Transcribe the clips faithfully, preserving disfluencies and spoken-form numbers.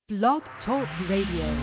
Blog Talk Radio.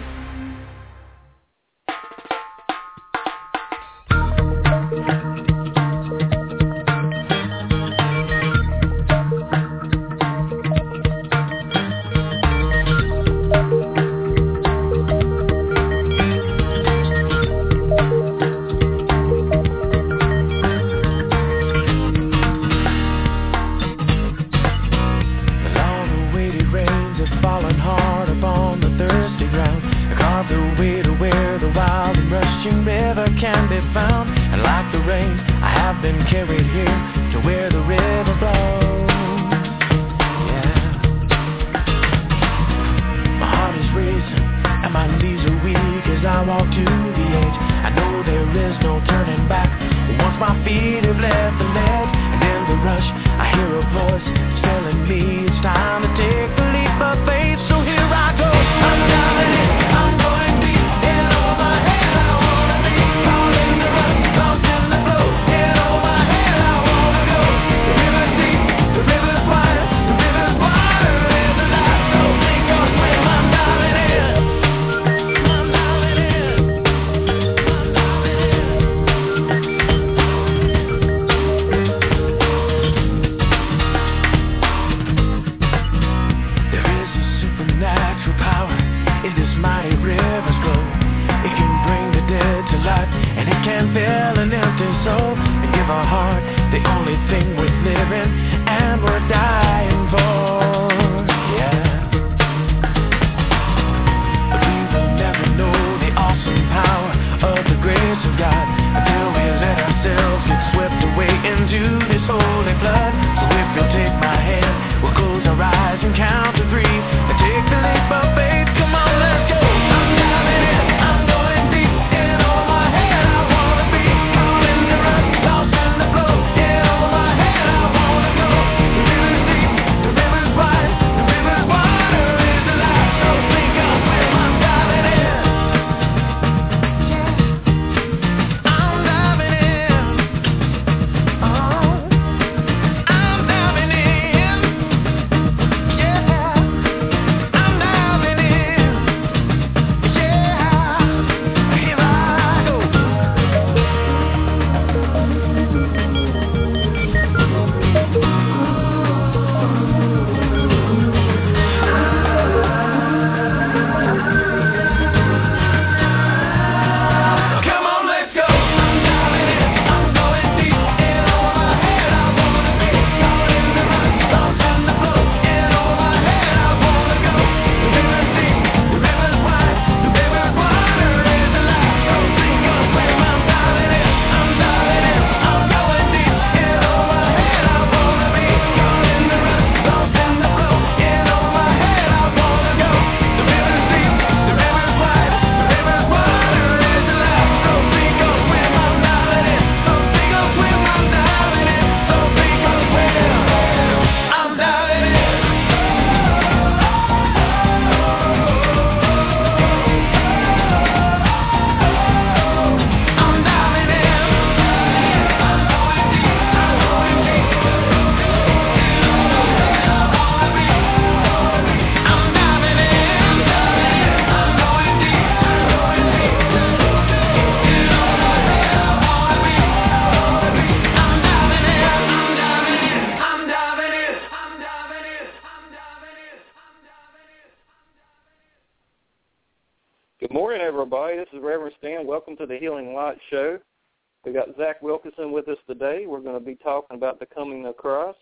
Welcome to the Healing Light Show. We got Zach Wilkinson with us today. We're going to be talking about the coming of Christ,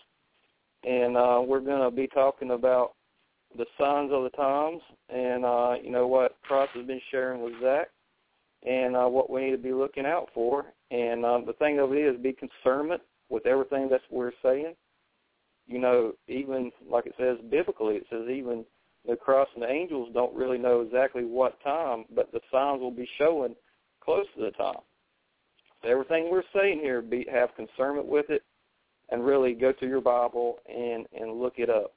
and uh, we're going to be talking about the signs of the times, and uh, you know what Christ has been sharing with Zach, and uh, what we need to be looking out for. And uh, the thing of it is, be concernment with everything that's what we're saying. You know, even like it says biblically, it says even the Christ and the angels don't really know exactly what time, but the signs will be showing close to the time. So everything we're saying here, be, have concernment with it, and really go to your Bible and, and look it up.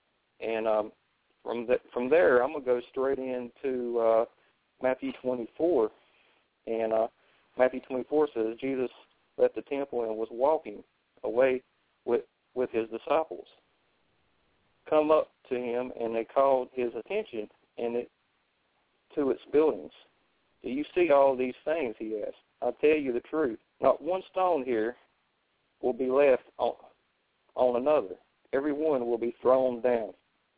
And um, from the, from there, I'm going to go straight into uh, Matthew twenty-four. And uh, Matthew twenty-four says, Jesus left the temple and was walking away with, with his disciples. Come up to him, and they called his attention, in it to its buildings. Do you see all these things, he asked. I tell you the truth. Not one stone here will be left on, on another. Every one will be thrown down.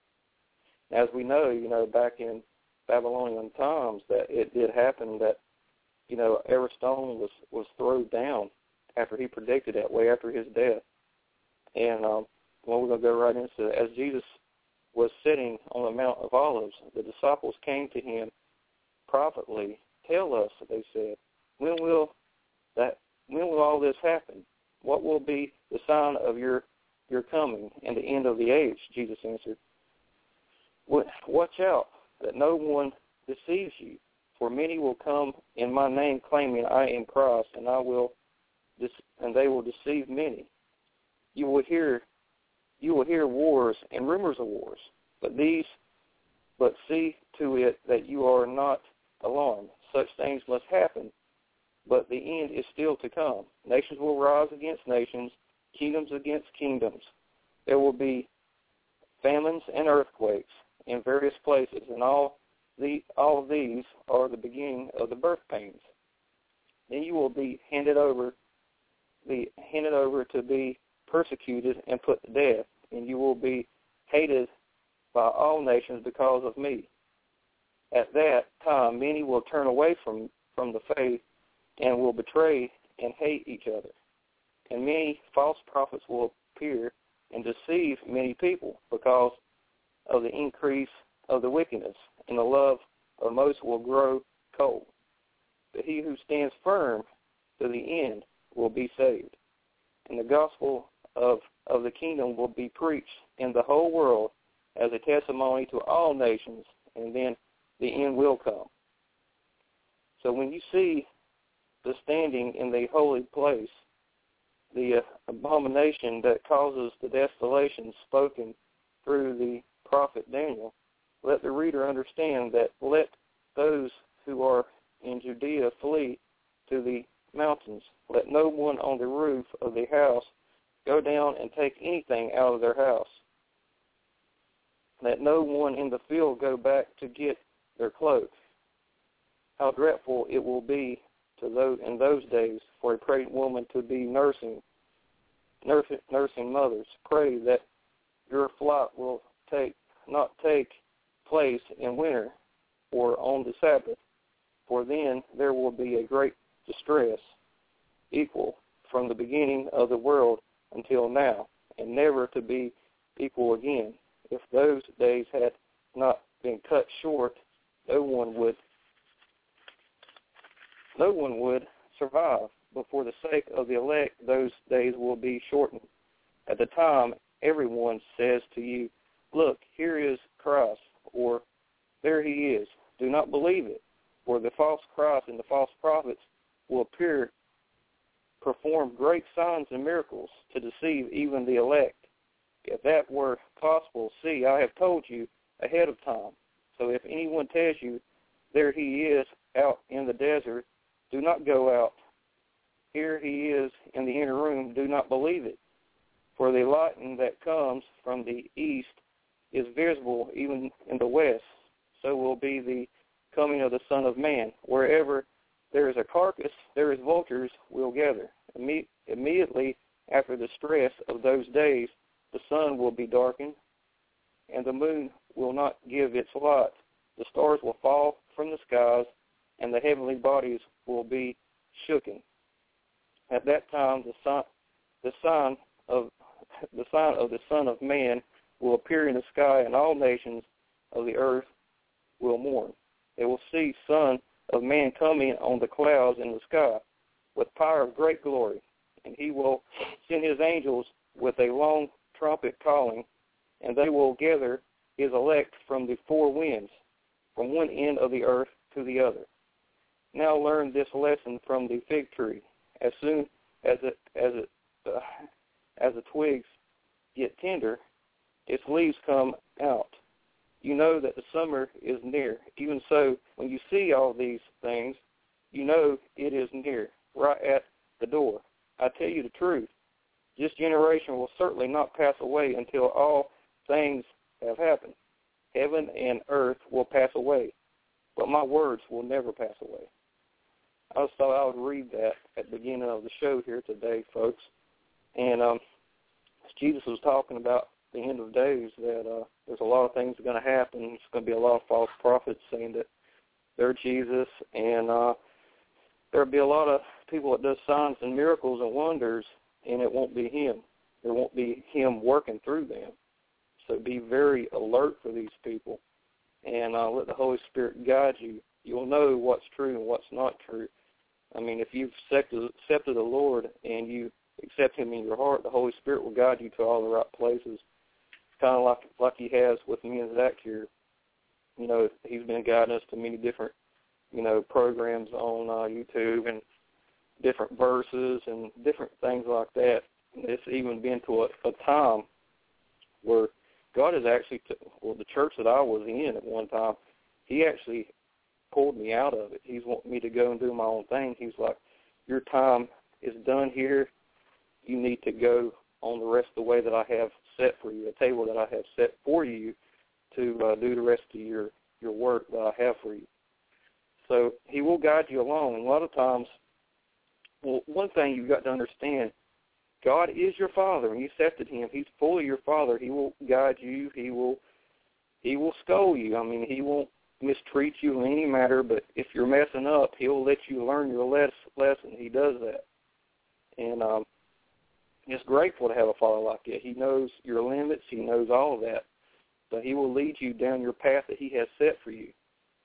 As we know, you know, back in Babylonian times, that it did happen that, you know, every stone was, was thrown down after he predicted that way, after his death. And um, well, we're going to go right into it. As Jesus was sitting on the Mount of Olives, the disciples came to him privately. Tell us, they said, when will that? When will all this happen? What will be the sign of your your coming and the end of the age? Jesus answered, watch out that no one deceives you, for many will come in my name claiming I am Christ, and I will, and they will deceive many. You will hear, you will hear wars and rumors of wars, but these, but see to it that you are not alarmed. Such things must happen, but the end is still to come. Nations will rise against nations, kingdoms against kingdoms. There will be famines and earthquakes in various places, and all the all of these are the beginning of the birth pains. Then you will be handed over, be handed over to be persecuted and put to death, and you will be hated by all nations because of me. At that time, many will turn away from, from the faith and will betray and hate each other. And many false prophets will appear and deceive many people because of the increase of the wickedness, and the love of most will grow cold. But he who stands firm to the end will be saved. And the gospel of, of the kingdom will be preached in the whole world as a testimony to all nations, and then the end will come. So when you see the standing in the holy place, the uh, abomination that causes the desolation spoken through the prophet Daniel, let the reader understand that let those who are in Judea flee to the mountains. Let no one on the roof of the house go down and take anything out of their house. Let no one in the field go back to get their cloak. How dreadful it will be to those in those days for a pregnant woman to be nursing, nursing, nursing mothers. Pray that your flight will take not take place in winter or on the Sabbath, for then there will be a great distress, equal from the beginning of the world until now, and never to be equal again. If those days had not been cut short, no one would no one would survive. But for the sake of the elect, those days will be shortened. At the time, everyone says to you, look, here is Christ, or there he is. Do not believe it, for the false Christ and the false prophets will appear, perform great signs and miracles to deceive even the elect. If that were possible, see, I have told you ahead of time. So if anyone tells you, there he is out in the desert, do not go out. Here he is in the inner room, do not believe it. For the lightning that comes from the east is visible even in the west. So will be the coming of the Son of Man. Wherever there is a carcass, there is vultures will gather. Imme- immediately after the stress of those days, the sun will be darkened, and the moon will not give its light. The stars will fall from the skies, and the heavenly bodies will be shooken. At that time, the sign, the sign of the sign of the Son of Man will appear in the sky, and all nations of the earth will mourn. They will see Son of Man coming on the clouds in the sky with power of great glory, and he will send his angels with a long trumpet calling, and they will gather his elect from the four winds, from one end of the earth to the other. Now learn this lesson from the fig tree. As soon as it as it uh, as the twigs get tender, its leaves come out. You know that the summer is near. Even so, when you see all these things, you know it is near, right at the door. I tell you the truth. This generation will certainly not pass away until all things have happened. heaven and earth will pass away, but my words will never pass away. I just thought I would read that at the beginning of the show here today, folks. And um, Jesus was talking about the end of days, that uh, there's a lot of things that are going to happen. There's going to be a lot of false prophets saying that they're Jesus, and uh, there'll be a lot of people that do signs and miracles and wonders, and it won't be him. There won't be him working through them. So be very alert for these people, and uh, let the Holy Spirit guide you. You'll know what's true and what's not true. I mean, if you've accepted, accepted the Lord and you accept him in your heart, the Holy Spirit will guide you to all the right places. It's kind of like like he has with me and Zach here. You know, he's been guiding us to many different, you know, programs on uh, YouTube and different verses and different things like that. It's even been to a, a time where God has actually, t- well, the church that I was in at one time, he actually pulled me out of it. He's wanting me to go and do my own thing. He's like, your time is done here. You need to go on the rest of the way that I have set for you, a table that I have set for you to uh, do the rest of your, your work that I have for you. So he will guide you along. And a lot of times, well, one thing you've got to understand, God is your Father. When you accepted him, he's fully your Father. He will guide you. He will he will scold you. I mean, he won't mistreat you in any matter, but if you're messing up, he'll let you learn your les- lesson. He does that. And um, it's grateful to have a Father like that. He knows your limits. He knows all of that. So he will lead you down your path that he has set for you.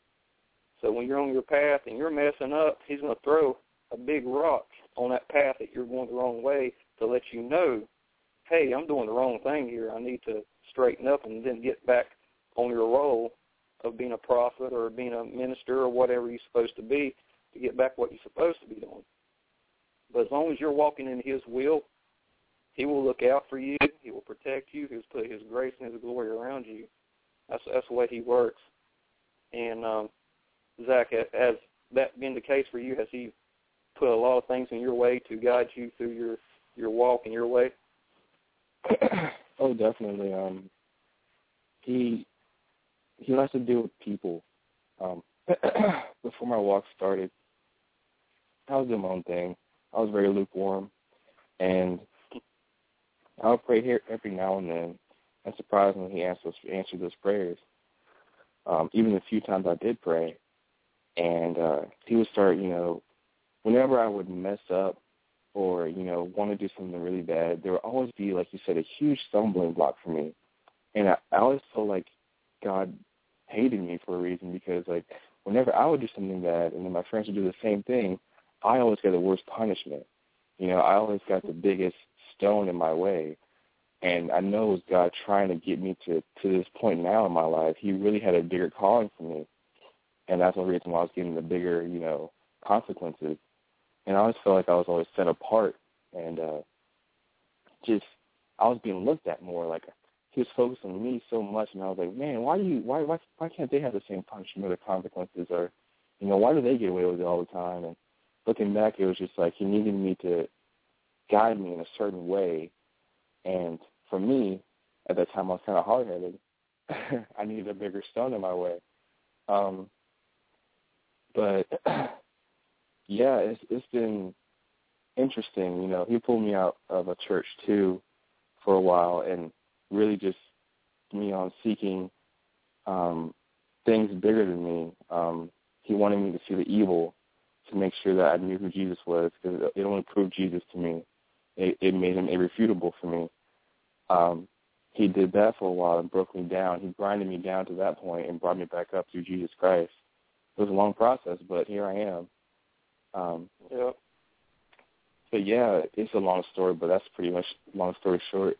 So when you're on your path and you're messing up, he's going to throw a big rock on that path that you're going the wrong way to let you know, hey, I'm doing the wrong thing here. I need to straighten up and then get back on your role of being a prophet or being a minister or whatever you're supposed to be, to get back what you're supposed to be doing. But as long as you're walking in his will, he will look out for you. He will protect you. He'll put his grace and his glory around you. That's that's the way he works. And um, Zach, has that been the case for you? Has he put a lot of things in your way to guide you through your, your walk and your way? Oh, definitely. Um, he he likes to deal with people. Um, before my walk started, I was doing my own thing. I was very lukewarm, and I would pray here every now and then, and surprisingly, he answered, answered those prayers. Um, even the few times I did pray, and uh, he would start, you know, whenever I would mess up or, you know, want to do something really bad, there would always be, like you said, a huge stumbling block for me. And I, I always felt like God hated me for a reason, because, like, whenever I would do something bad and then my friends would do the same thing, I always got the worst punishment. You know, I always got the biggest stone in my way. And I know it was God trying to get me to, to this point now in my life. He really had a bigger calling for me. And that's the reason why I was getting the bigger, you know, consequences. And I always felt like I was always set apart, and uh, just I was being looked at more. Like he was focused on me so much, and I was like, man, why do you why why why can't they have the same punishment or the consequences, or you know, why do they get away with it all the time? And looking back, it was just like he needed me to guide me in a certain way. And for me, at that time, I was kind of hard-headed. I needed a bigger stone in my way. Um, but yeah, it's it's been interesting. You know, he pulled me out of a church too for a while, and really just me on seeking um, things bigger than me. Um, he wanted me to see the evil to make sure that I knew who Jesus was, because it only proved Jesus to me. It, it made him irrefutable for me. Um, he did that for a while and broke me down. He grinded me down to that point and brought me back up through Jesus Christ. It was a long process, but here I am. Um, yeah. But, yeah, it's a long story, but that's pretty much long story short.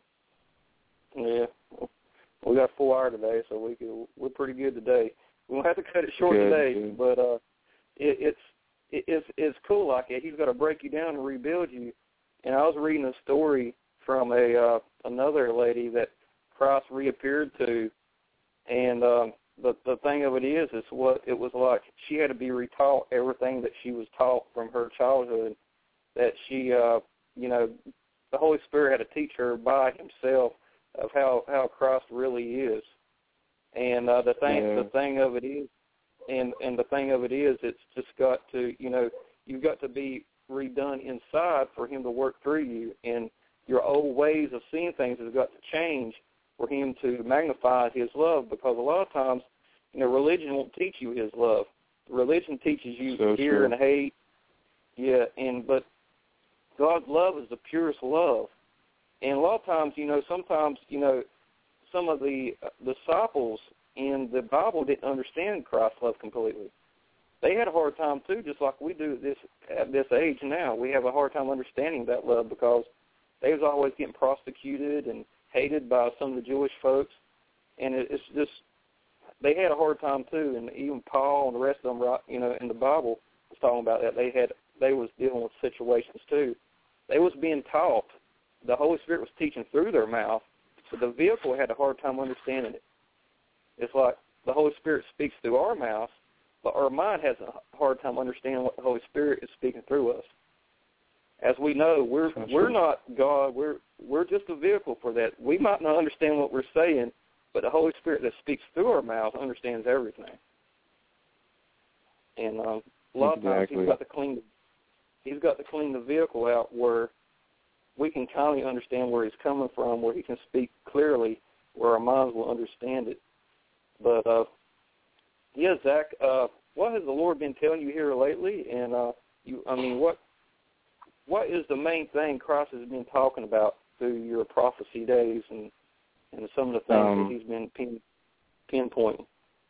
Yeah. We got four hours today, so we could, we're pretty good today. We won't have to cut it short good, today, good. but uh, it, it's it, it's it's cool like that. He's got to break you down and rebuild you. And I was reading a story from a uh, another lady that Christ reappeared to, and um, the the thing of it is, is what it was like. She had to be retaught everything that she was taught from her childhood. That she, uh, you know, the Holy Spirit had to teach her by himself of how, how Christ really is. And uh, the thing, yeah. the thing of it is, and and the thing of it is, it's just got to, you know, you've got to be redone inside for him to work through you, and your old ways of seeing things has got to change for him to magnify his love. Because a lot of times, you know, religion won't teach you his love. Religion teaches you so fear true. and hate. Yeah, and but God's love is the purest love. And a lot of times, you know, sometimes, you know, some of the uh, disciples in the Bible didn't understand Christ's love completely. They had a hard time too, just like we do at this at this age now. We have a hard time understanding that love because they was always getting prosecuted and hated by some of the Jewish folks, and it, it's just they had a hard time too. And even Paul and the rest of them, you know, in the Bible was talking about that. They had they was dealing with situations too. They was being taught. The Holy Spirit was teaching through their mouth, but the vehicle had a hard time understanding it. It's like the Holy Spirit speaks through our mouth, but our mind has a hard time understanding what the Holy Spirit is speaking through us. As we know, we're That's we're true. not God. We're we're just a vehicle for that. We might not understand what we're saying, but the Holy Spirit that speaks through our mouth understands everything. And um, a lot exactly. of times he's got to clean. He's got to clean the vehicle out where we can kindly understand where he's coming from, where he can speak clearly, where our minds will understand it. But, uh, yeah, Zach, uh, what has the Lord been telling you here lately? And, uh, you, I mean, what what is the main thing Christ has been talking about through your prophecy days and, and some of the things Um, that he's been pin, pinpointing?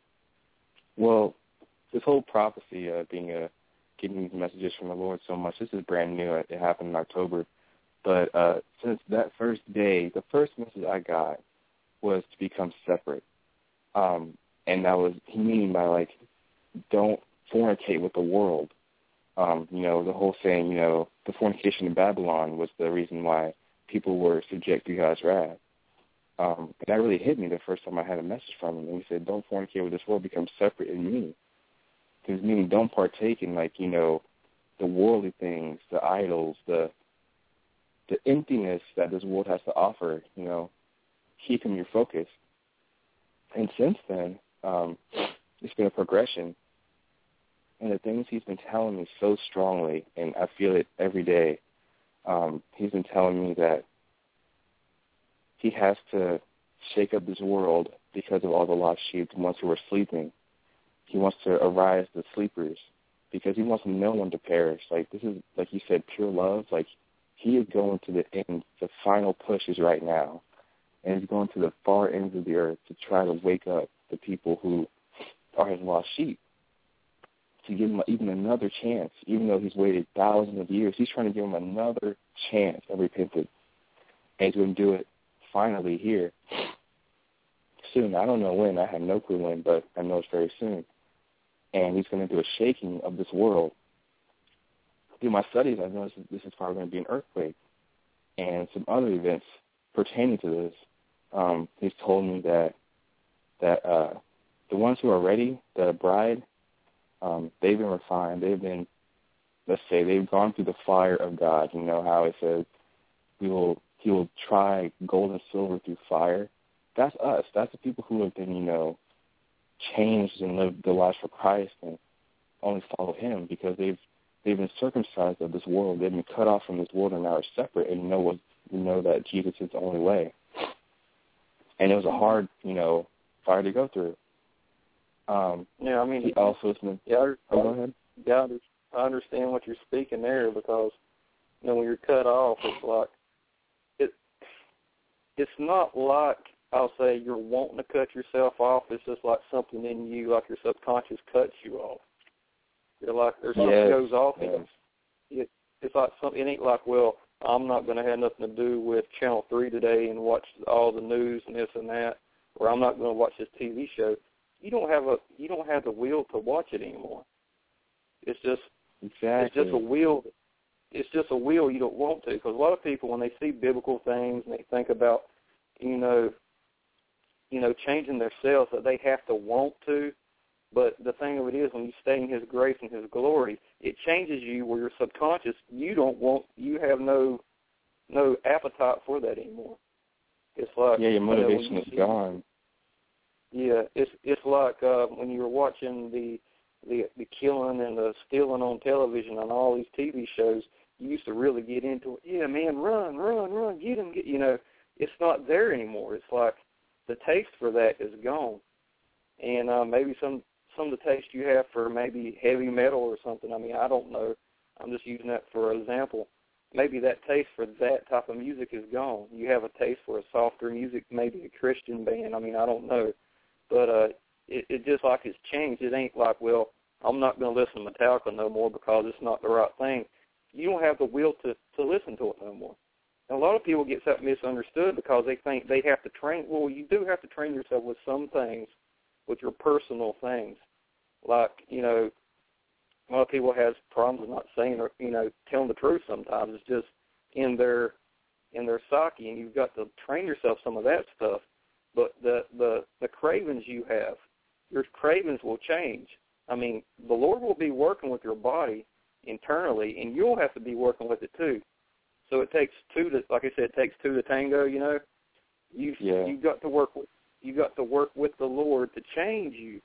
Well, this whole prophecy uh, being a getting these messages from the Lord so much, this is brand new. It happened in October. But uh, since that first day, the first message I got was to become separate. Um, and that was, he meaning by, like, don't fornicate with the world. Um, you know, the whole saying, you know, the fornication in Babylon was the reason why people were subject to God's wrath. Um, and that really hit me the first time I had a message from him. And he said, don't fornicate with this world, become separate in me. Because meaning don't partake in, like, you know, the worldly things, the idols, the the emptiness that this world has to offer, you know, keeping your focus. And since then, um, it's been a progression. And the things he's been telling me so strongly, and I feel it every day, um, he's been telling me that he has to shake up this world because of all the lost sheep, the ones who are sleeping. He wants to arise the sleepers because he wants no one to perish. Like, this is, like you said, pure love. Like, he is going to the end. The final push is right now. And he's going to the far ends of the earth to try to wake up the people who are his lost sheep, to give them even another chance. Even though he's waited thousands of years, he's trying to give them another chance of repentance. And he's going to do it finally here soon. I don't know when. I have no clue when, but I know it's very soon. And he's going to do a shaking of this world. Through my studies, I've noticed that this is probably going to be an earthquake and some other events pertaining to this. Um, he's told me that that uh, the ones who are ready, the bride, um, they've been refined. They've been, let's say, they've gone through the fire of God. You know how it says we will, he will try gold and silver through fire. That's us. That's the people who have been, you know, changed and lived their lives for Christ and only follow him because they've they've been circumcised of this world. They've been cut off from this world and now are separate and know what you know that Jesus is the only way. And it was a hard, you know, fire to go through. Um, yeah, I mean, he also has been. Yeah, I, oh, go ahead. Yeah, I understand what you're speaking there because you know when you're cut off, it's like it. It's not like I'll say you're wanting to cut yourself off. It's just like something in you, like your subconscious cuts you off. You're like there's something yes, goes off. Yes. It, it's like something. It ain't like, well, I'm not going to have nothing to do with Channel three today and watch all the news and this and that, or I'm not going to watch this T V show. You don't have a you don't have the will to watch it anymore. It's just exactly. It's just a will. It's just a will you don't want to, because a lot of people when they see biblical things and they think about, you know, you know, changing themselves that they have to want to. But the thing of it is, when you stay in his grace and his glory, it changes you where your subconscious, you don't want, you have no no appetite for that anymore. It's like, yeah, your motivation you know, is gone. Yeah, it's it's like uh, when you were watching the, the the killing and the stealing on television on all these T V shows. You used to really get into it. Yeah, man, run, run, run, get him, get. You know, it's not there anymore. It's like the taste for that is gone, and uh, maybe some some of the taste you have for maybe heavy metal or something. I mean, I don't know. I'm just using that for example. Maybe that taste for that type of music is gone. You have a taste for a softer music, maybe a Christian band. I mean, I don't know. But uh, it, it just like it's changed. It ain't like, well, I'm not going to listen to Metallica no more because it's not the right thing. You don't have the will to, to listen to it no more. And a lot of people get that misunderstood because they think they have to train. Well, you do have to train yourself with some things, with your personal things. Like, you know, a lot of people have problems with not saying or, you know, telling the truth sometimes. It's just in their in their psyche, and you've got to train yourself some of that stuff. But the, the, the cravings you have, your cravings will change. I mean, the Lord will be working with your body internally, and you'll have to be working with it too. So it takes two to, like I said, it takes two to tango. You know, you yeah. you got to work with you got to work with the Lord to change you,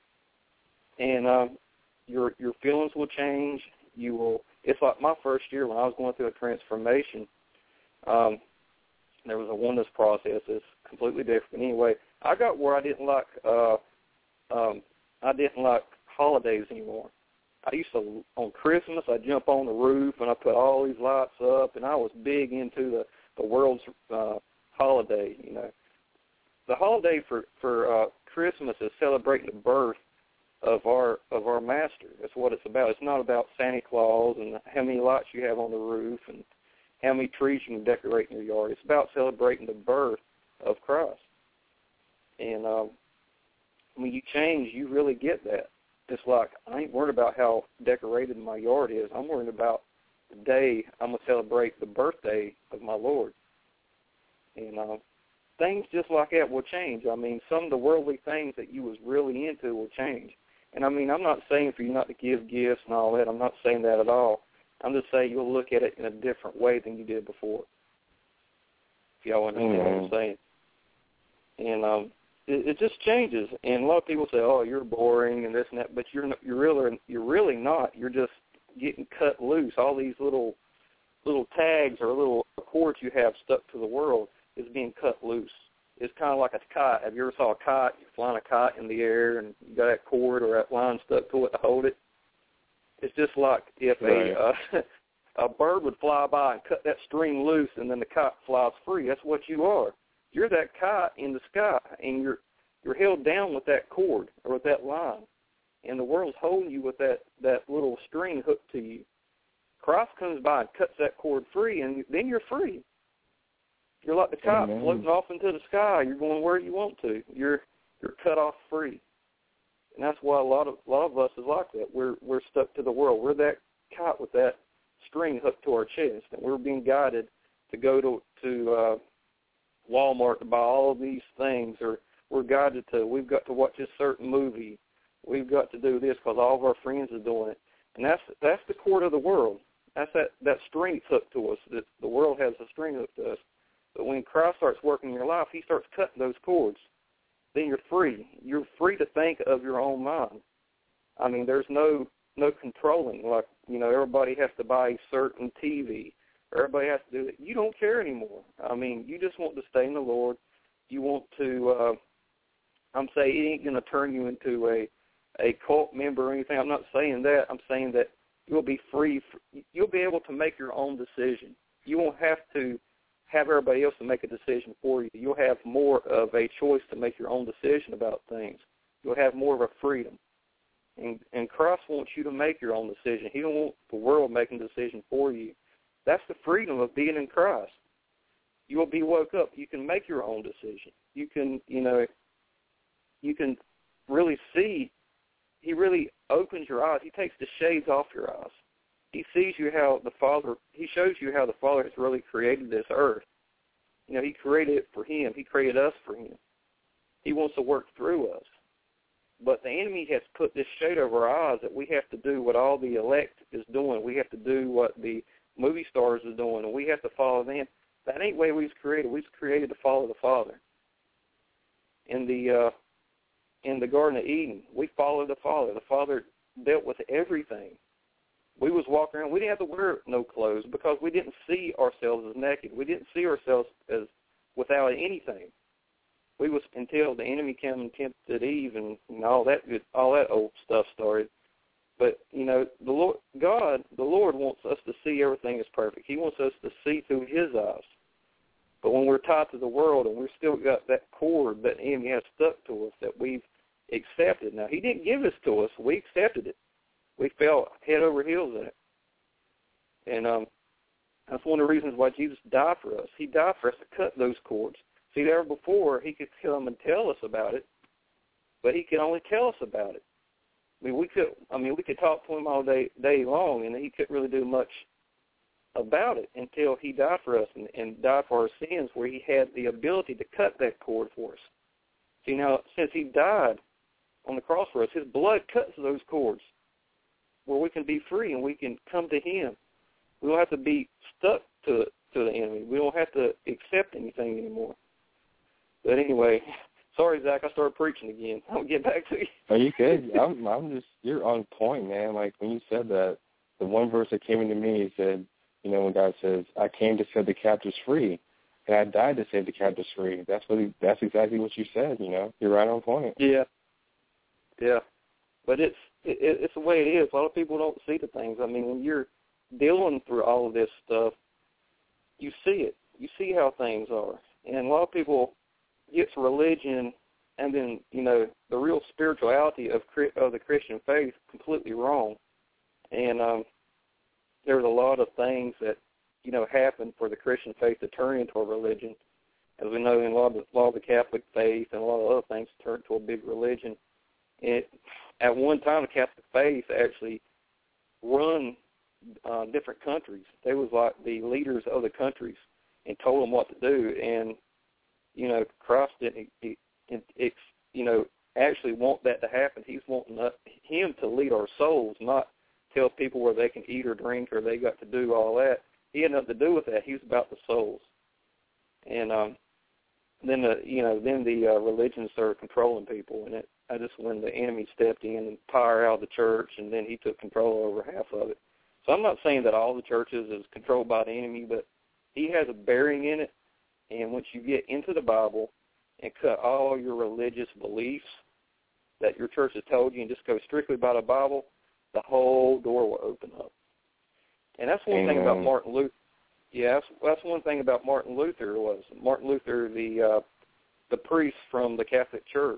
and um, your your feelings will change. You will. It's like my first year when I was going through a transformation. Um, there was a oneness process that's completely different. Anyway, I got where I didn't like uh, um, I didn't like holidays anymore. I used to, on Christmas, I'd jump on the roof and I put all these lights up, and I was big into the, the world's uh, holiday, you know. The holiday for, for uh, Christmas is celebrating the birth of our of our Master. That's what it's about. It's not about Santa Claus and how many lights you have on the roof and how many trees you can decorate in your yard. It's about celebrating the birth of Christ. And um, when you change, you really get that. It's like, I ain't worried about how decorated my yard is. I'm worried about the day I'm going to celebrate the birthday of my Lord. And uh, things just like that will change. I mean, some of the worldly things that you was really into will change. And, I mean, I'm not saying for you not to give gifts and all that. I'm not saying that at all. I'm just saying you'll look at it in a different way than you did before, if y'all understand mm-hmm. what I'm saying. And um, it, it just changes. And a lot of people say, oh, you're boring and this and that, but you're not, you're really you're really not. You're just getting cut loose. All these little little tags or little cords you have stuck to the world is being cut loose. It's kind of like a kite. Have you ever saw a kite? You're flying a kite in the air and you got that cord or that line stuck to it to hold it. It's just like if right. a uh, a bird would fly by and cut that string loose and then the kite flies free. That's what you are. You're that kite in the sky, and you're you're held down with that cord or with that line, and the world's holding you with that, that little string hooked to you. Christ comes by and cuts that cord free, and then you're free. You're like the kite Amen. Floating off into the sky. You're going where you want to. You're you're cut off free. And that's why a lot of a lot of us is like that. We're we're stuck to the world. We're that kite with that string hooked to our chest, and we're being guided to go to to uh, Walmart to buy all of these things, or we're guided to we've got to watch this certain movie. We've got to do this because all of our friends are doing it, and that's that's the cord of the world. That's that that string hooked to us. That the world has a string hooked to us. But when Christ starts working in your life, He starts cutting those cords. Then you're free. You're free to think of your own mind. I mean, there's no no controlling. Like, you know, everybody has to buy a certain T V. Everybody has to do it. You don't care anymore. I mean, you just want to stay in the Lord. You want to, uh, I'm saying it ain't going to turn you into a, a cult member or anything. I'm not saying that. I'm saying that you'll be free. You'll be able to make your own decision. You won't have to have everybody else to make a decision for you. You'll have more of a choice to make your own decision about things. You'll have more of a freedom. And, and Christ wants you to make your own decision. He don't want the world making a decision for you. That's the freedom of being in Christ. You will be woke up. You can make your own decision. You can, you know, you can really see. He really opens your eyes. He takes the shades off your eyes. He sees you how the Father, He shows you how the Father has really created this earth. You know, He created it for Him. He created us for Him. He wants to work through us. But the enemy has put this shade over our eyes that we have to do what all the elect is doing. We have to do what the movie stars are doing, and we have to follow them. That ain't the way we was created. We was created to follow the Father. In the uh, in the Garden of Eden. We followed the Father. The Father dealt with everything. We was walking around. We didn't have to wear no clothes because we didn't see ourselves as naked. We didn't see ourselves as without anything. We was until the enemy came and tempted Eve and, and all that good, all that old stuff started. But you know, the Lord, God, the Lord wants us to see everything as perfect. He wants us to see through His eyes. But when we're tied to the world and we've still got that cord that the enemy has stuck to us that we've accepted. Now, He didn't give this to us. We accepted it. We fell head over heels in it. And um, that's one of the reasons why Jesus died for us. He died for us to cut those cords. See, there before, He could come and tell us about it, but He could only tell us about it. I mean, we could. I mean, we could talk to Him all day, day long, and He couldn't really do much about it until He died for us and, and died for our sins, where He had the ability to cut that cord for us. See, now, since He died on the cross for us, His blood cuts those cords where we can be free and we can come to Him. We don't have to be stuck to to the enemy. We don't have to accept anything anymore. But anyway, sorry, Zach, I started preaching again. I'll get back to you. Are you good? I'm, I'm just, you're on point, man. Like, when you said that, the one verse that came into me said, you know, when God says, I came to set the captives free, and I died to set the captives free. That's what he, that's exactly what you said, you know. You're right on point. Yeah. Yeah. But it's it, it's the way it is. A lot of people don't see the things. I mean, when you're dealing through all of this stuff, you see it. You see how things are. And a lot of people get religion and then, you know, the real spirituality of of the Christian faith completely wrong. And um, there's a lot of things that, you know, happen for the Christian faith to turn into a religion. As we know, in a lot of the, a lot of the Catholic faith and a lot of other things turn to a big religion. It, at one time, the Catholic faith actually run uh, different countries. They was like the leaders of the countries and told them what to do. And, you know, Christ didn't, it, it, it, you know, actually want that to happen. He's wanting us, Him to lead our souls, not tell people where they can eat or drink or they got to do all that. He had nothing to do with that. He was about the souls. And um, then, the, you know, then the uh, religions started controlling people, and it, I just when the enemy stepped in and power out of the church, and then he took control over half of it. So I'm not saying that all the churches is controlled by the enemy, but he has a bearing in it. And once you get into the Bible and cut all your religious beliefs that your church has told you and just go strictly by the Bible, the whole door will open up. And that's one Amen. Thing about Martin Luther. Yeah, that's, that's one thing about Martin Luther was Martin Luther, the uh, the priest from the Catholic Church.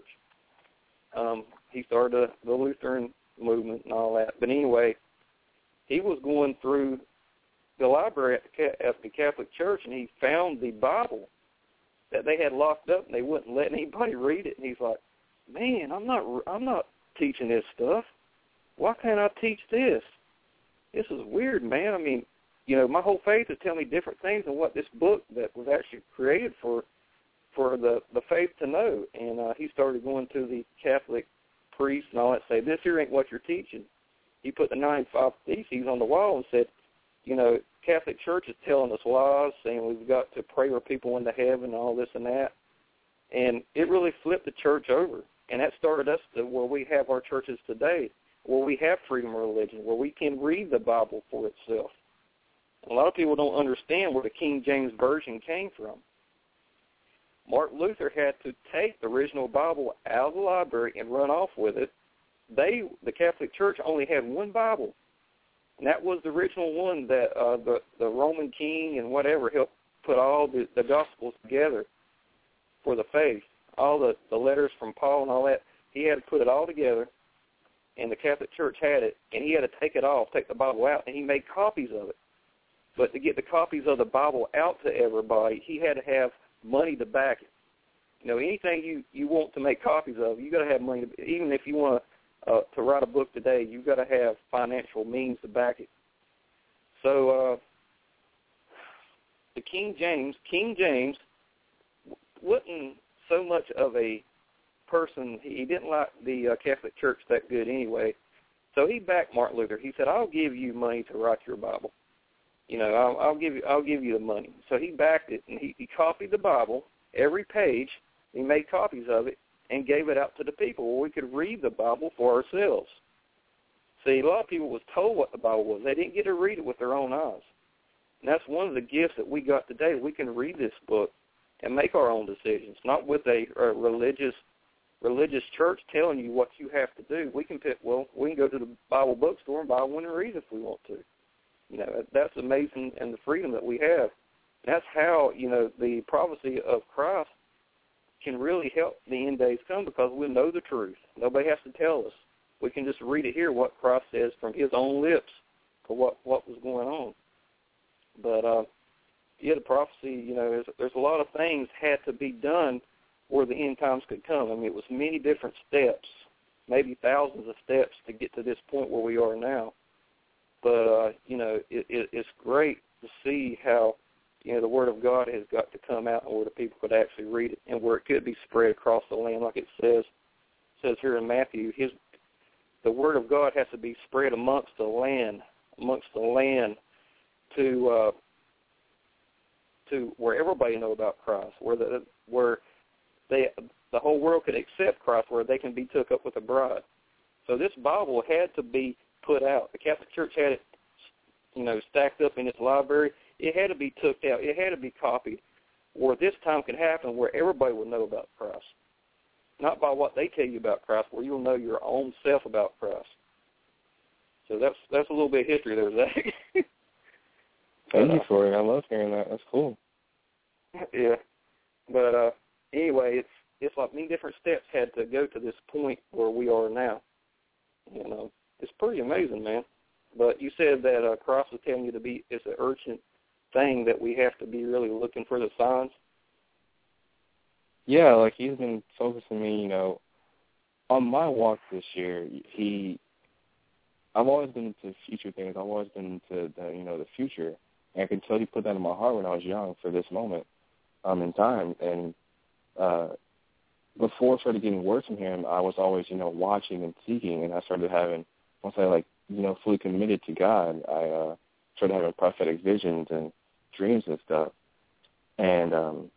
Um, he started the Lutheran movement and all that. But anyway, he was going through the library at the, at the Catholic Church, and he found the Bible that they had locked up, and they wouldn't let anybody read it. And he's like, "Man, I'm not I'm not teaching this stuff. Why can't I teach this? This is weird, man. I mean, you know, my whole faith is telling me different things than what this book that was actually created for for the, the faith to know." And uh, he started going to the Catholic priests and all that, say, "This here ain't what you're teaching." He put the ninety-five Theses on the wall and said, you know, Catholic Church is telling us lies, saying we've got to pray our people into heaven and all this and that. And it really flipped the church over. And that started us to where we have our churches today, where we have freedom of religion, where we can read the Bible for itself. And a lot of people don't understand where the King James Version came from. Martin Luther had to take the original Bible out of the library and run off with it. They, the Catholic Church, only had one Bible, and that was the original one that uh, the, the Roman king and whatever helped put all the, the Gospels together for the faith, all the, the letters from Paul and all that. He had to put it all together, and the Catholic Church had it, and he had to take it off, take the Bible out, and he made copies of it. But to get the copies of the Bible out to everybody, he had to have money to back it. You know, anything you, you want to make copies of, you got to have money. To, even if you want to uh, to write a book today, you've got to have financial means to back it. So uh, the King James, King James wasn't so much of a person. He didn't like the uh, Catholic Church that good anyway. So he backed Martin Luther. He said, "I'll give you money to write your Bible. You know, I'll, I'll give you, I'll give you the money." So he backed it, and he, he copied the Bible, every page. He made copies of it, and gave it out to the people where we could read the Bible for ourselves. See, a lot of people was told what the Bible was. They didn't get to read it with their own eyes. And that's one of the gifts that we got today. We can read this book and make our own decisions, not with a, a religious religious church telling you what you have to do. We can pick, well, we can go to the Bible bookstore and buy one and read if we want to. You know, that's amazing, and the freedom that we have. That's how, you know, the prophecy of Christ can really help the end days come, because we know the truth. Nobody has to tell us. We can just read it here, what Christ says from his own lips for what, what was going on. But, uh, yeah, the prophecy, you know, there's, there's a lot of things had to be done where the end times could come. I mean, it was many different steps, maybe thousands of steps to get to this point where we are now. But, uh, you know, it, it, it's great to see how, you know, the Word of God has got to come out and where the people could actually read it and where it could be spread across the land, like it says says here in Matthew. His the Word of God has to be spread amongst the land, amongst the land to uh, to where everybody know about Christ, where the where they the whole world could accept Christ, where they can be took up with a bride. So this Bible had to be put out. The Catholic Church had it, you know, stacked up in its library. It had to be took out. It had to be copied, where this time could happen, where everybody would know about Christ, not by what they tell you about Christ, where you'll know your own self about Christ. So that's that's a little bit of history there, Zach. Thank you for it. I love hearing that. That's cool. Yeah, but uh, anyway, it's it's like many different steps had to go to this point where we are now. You know, it's pretty amazing, man. But you said that uh, Christ was telling you to be, it's an urgent thing that we have to be really looking for the signs. Yeah, like he's been focusing me, you know, on my walk this year. He, I've always been into future things. I've always been into the, you know, the future. And I can tell he put that in my heart when I was young for this moment um, in time. And uh, before I started getting words from him, I was always, you know, watching and seeking. And I started having, once I, like, you know, fully committed to God, I uh, started having prophetic visions and dreams and stuff. And um,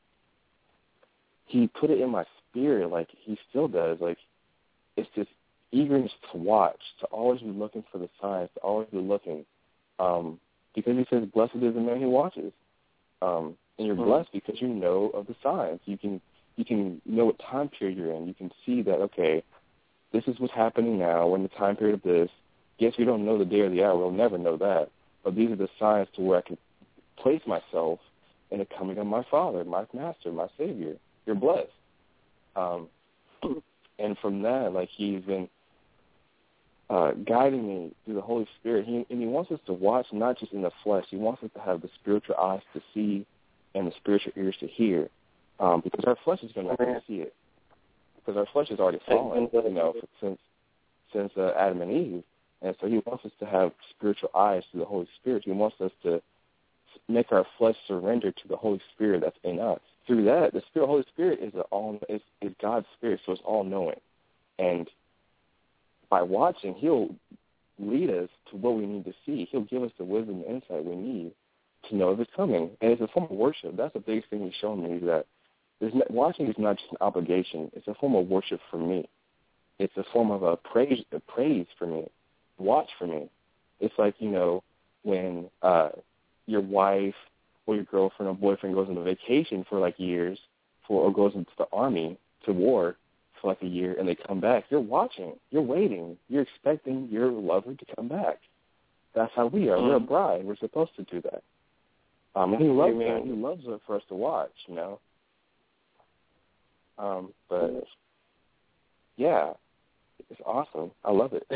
he put it in my spirit, like he still does. Like, it's this eagerness to watch, to always be looking for the signs, to always be looking. Um, because he says, blessed is the man who watches. Um, and you're mm-hmm. blessed because you know of the signs. You can you can know what time period you're in. You can see that, okay, this is what's happening now. We're in the time period of this. Yes, we don't know the day or the hour. We'll never know that. But these are the signs to where I can place myself in the coming of my Father, my Master, my Savior. You're blessed. Um, and from that, like, he's been uh, guiding me through the Holy Spirit. He, and he wants us to watch not just in the flesh. He wants us to have the spiritual eyes to see and the spiritual ears to hear, um, because our flesh is going to see it. Because our flesh is already fallen, you know, since since uh, Adam and Eve. And so he wants us to have spiritual eyes to the Holy Spirit. He wants us to make our flesh surrender to the Holy Spirit that's in us. Through that, the Spirit, Holy Spirit is a all is, is God's Spirit, so it's all-knowing. And by watching, he'll lead us to what we need to see. He'll give us the wisdom and insight we need to know if it's coming. And it's a form of worship. That's the biggest thing he's shown me, is that there's not, watching is not just an obligation. It's a form of worship for me. It's a form of a praise, a praise for me. Watch for me. It's like, you know, when uh, your wife or your girlfriend or boyfriend goes on a vacation for like years, for or goes into the army to war for like a year, and they come back. You're watching. You're waiting. You're expecting your lover to come back. That's how we are. Mm-hmm. We're a bride. We're supposed to do that. Um, and he loves that. He loves it for us to watch, you know. Um, but, yes. yeah, it's awesome. I love it.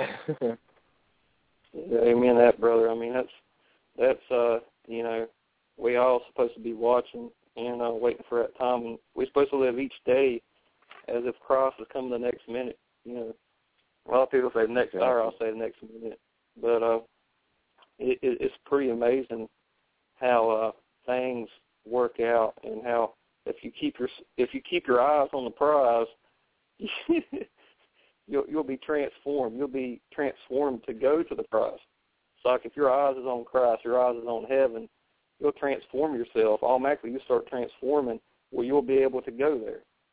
Amen, that brother. I mean, that's that's uh, you know, we all supposed to be watching and uh, waiting for that time. And we're supposed to live each day as if Christ is coming the next minute. You know, a lot of people say the next hour. I'll say the next minute. But uh, it, it, it's pretty amazing how uh, things work out, and how if you keep your if you keep your eyes on the prize. You'll, you'll be transformed. You'll be transformed to go to the prize. So like if your eyes is on Christ, your eyes is on heaven, you'll transform yourself. Automatically you start transforming where you'll be able to go there.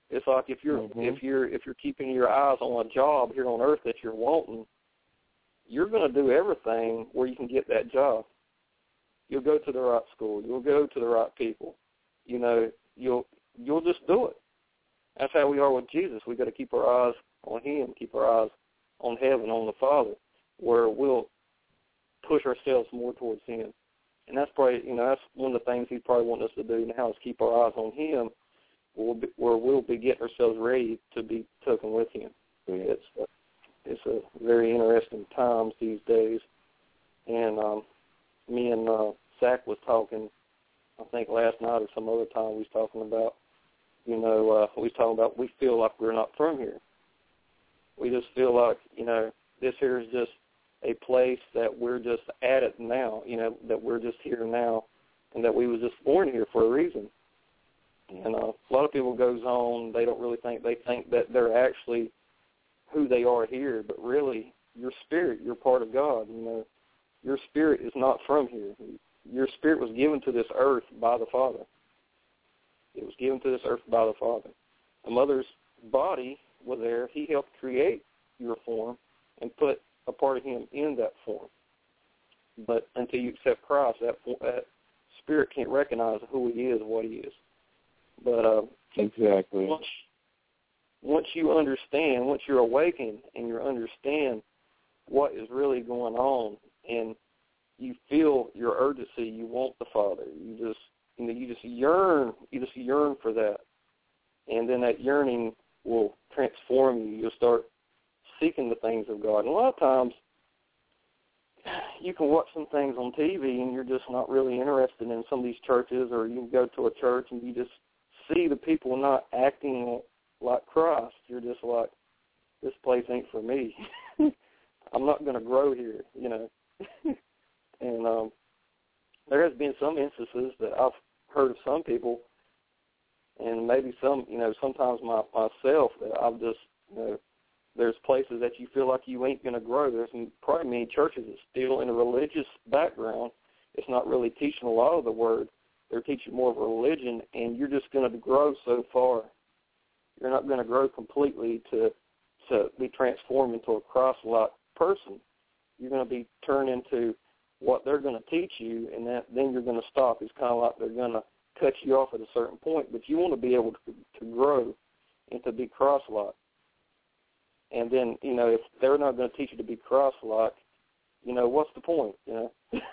It's like if you're mm-hmm. if you're if you're keeping your eyes on a job here on earth that you're wanting, you're going to do everything where you can get that job. You'll go to the right school. You'll go to the right people. You know, you'll you'll just do it. That's how we are with Jesus. We've got to keep our eyes on him, keep our eyes on heaven, on the Father, where we'll push ourselves more towards him. And that's probably, you know, that's one of the things he probably wants us to do now is keep our eyes on him, where we'll be, where we'll be getting ourselves ready to be taken with him. It's a, it's a very interesting times these days. And um, me and uh, Zach was talking, I think last night or some other time, we was talking about, you know, uh, we was talking about we feel like we're not from here. We just feel like, you know, this here is just a place that we're just at it now, you know, that we're just here now, and that we was just born here for a reason. And uh, a lot of people goes on, they don't really think, they think that they're actually who they are here, but really, your spirit, you're part of God, you know. Your spirit is not from here. Your spirit was given to this earth by the Father. It was given to this earth by the Father. The mother's body was there. He helped create your form and put a part of him in that form. But until you accept Christ, that, that spirit can't recognize who he is, what he is. But uh, exactly. Once, once you understand, once you're awakened and you understand what is really going on, and you feel your urgency, you want the Father. You just, you know, you just yearn, you just yearn for that, and then that yearning will transform you. You'll start seeking the things of God. And a lot of times, you can watch some things on T V and you're just not really interested in some of these churches, or you can go to a church and you just see the people not acting like Christ. You're just like, this place ain't for me. I'm not going to grow here, you know. And um, there has been some instances that I've heard of some people, and maybe some, you know, sometimes my, myself, that I've just, you know, there's places that you feel like you ain't going to grow. There's some, probably many churches that still in a religious background. It's not really teaching a lot of the word. They're teaching more of a religion, and you're just going to grow so far. You're not going to grow completely to to be transformed into a Christ-like person. You're going to be turned into what they're going to teach you, and that then you're going to stop. It's kind of like they're going to cut you off at a certain point, but you want to be able to, to grow and to be Christ-like. And then, you know, if they're not going to teach you to be Christ-like, you know, what's the point, you know?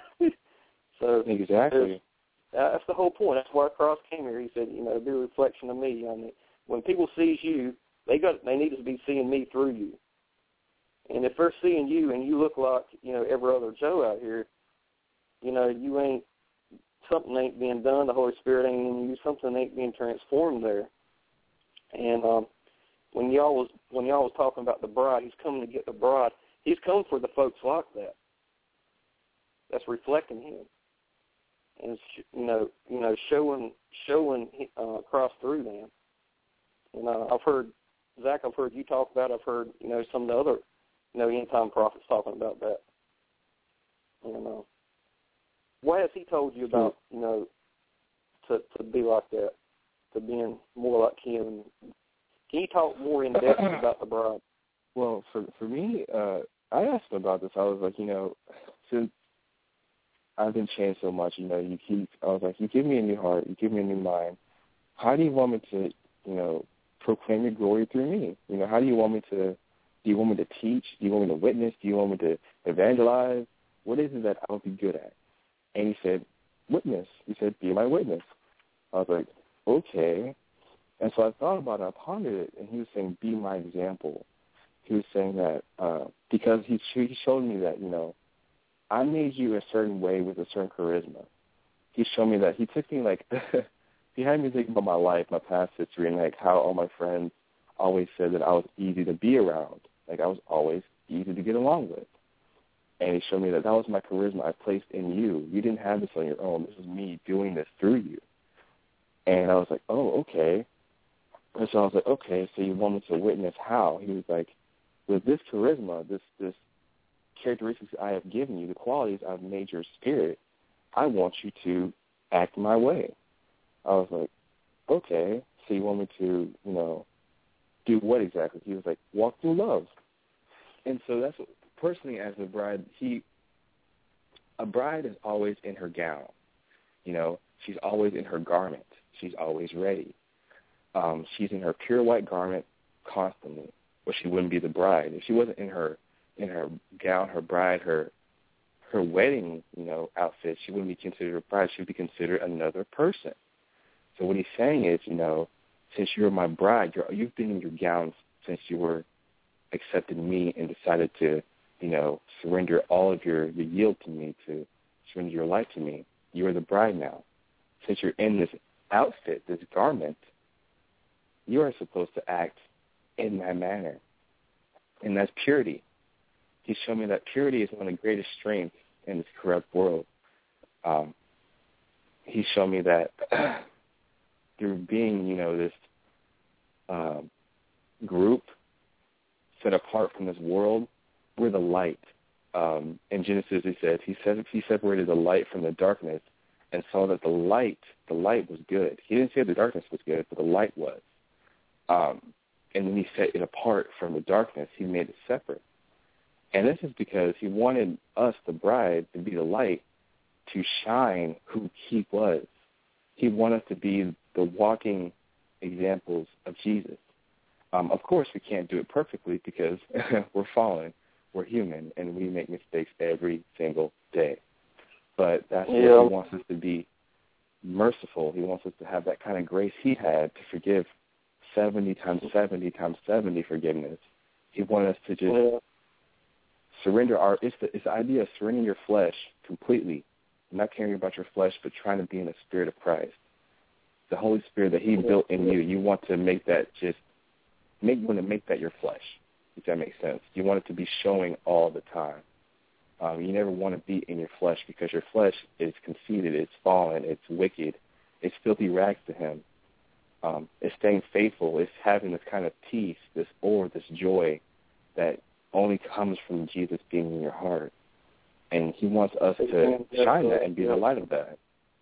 So exactly. That's the whole point. That's why Christ came here. He said, you know, be a reflection of me. I mean, when people sees you, they got they need to be seeing me through you. And if they're seeing you and you look like, you know, every other Joe out here, you know, you ain't, something ain't being done, the Holy Spirit ain't in you, something ain't being transformed there. And um, when y'all was when y'all was talking about the bride, he's coming to get the bride. He's come for the folks like that. That's reflecting him, and you know, you know, showing showing uh, Christ through them. And uh, I've heard Zach, I've heard you talk about. I've heard you know some of the other you know end time prophets talking about that. And uh, what has he told you about you know to to be like that, to being more like him? Can you talk more in depth about the bride? Well, for for me, uh, I asked him about this. I was like, you know, since I've been changed so much, you know, you keep. I was like, you give me a new heart, you give me a new mind. How do you want me to, you know, proclaim your glory through me? You know, how do you want me to? Do you want me to teach? Do you want me to witness? Do you want me to evangelize? What is it that I would be good at? And he said, witness. He said, be my witness. I was like, okay. And so I thought about it, I pondered it, and he was saying, be my example. He was saying that uh, because he he showed me that, you know, I made you a certain way with a certain charisma. He showed me that. He took me, like, he had me think about my life, my past history, and, like, how all my friends always said that I was easy to be around. Like, I was always easy to get along with. And he showed me that that was my charisma I placed in you. You didn't have this on your own. This was me doing this through you. And I was like, oh, okay. And so I was like, okay, so you want me to witness how? He was like, with this charisma, this this characteristics I have given you, the qualities I've made your spirit, I want you to act my way. I was like, okay. So you want me to, you know, do what exactly? He was like, walk through love. And so that's what, personally as a bride, he, a bride is always in her gown. You know, she's always in her garment. She's always ready. Um, she's in her pure white garment constantly, or she wouldn't be the bride. If she wasn't in her in her gown, her bride, her her wedding, you know, outfit, she wouldn't be considered a bride. She would be considered another person. So what he's saying is, you know, since you're my bride, you're, you've been in your gown since you were accepted me and decided to, you know, surrender all of your, your yield to me, to surrender your life to me. You're the bride now. Since you're in this outfit, this garment, you are supposed to act in that manner. And that's purity. He's shown me that purity is one of the greatest strengths in this corrupt world. Um, he's shown me that through being, you know, this um, group set apart from this world, we're the light. Um, in Genesis, he says, he said he separated the light from the darkness and saw that the light, the light was good. He didn't say the darkness was good, but the light was. Um, and then he set it apart from the darkness. He made it separate. And this is because he wanted us, the bride, to be the light, to shine who he was. He wanted us to be the walking examples of Jesus. Um, of course, we can't do it perfectly because we're fallen, we're human, and we make mistakes every single day. But that's yeah. what he wants us to be, merciful. He wants us to have that kind of grace he had to forgive seventy times seventy times seventy forgiveness. He wanted us to just yeah. surrender our, it's the, it's the idea of surrendering your flesh completely, not caring about your flesh, but trying to be in the Spirit of Christ. The Holy Spirit that he yeah. built in you, you want to make that just, make you want to make that your flesh, if that makes sense. You want it to be showing all the time. Um, you never want to be in your flesh because your flesh is conceited, it's fallen, it's wicked, it's filthy rags to him. Um, it's staying faithful, it's having this kind of peace, this awe, this joy that only comes from Jesus being in your heart. And he wants us to shine that and be the light of that.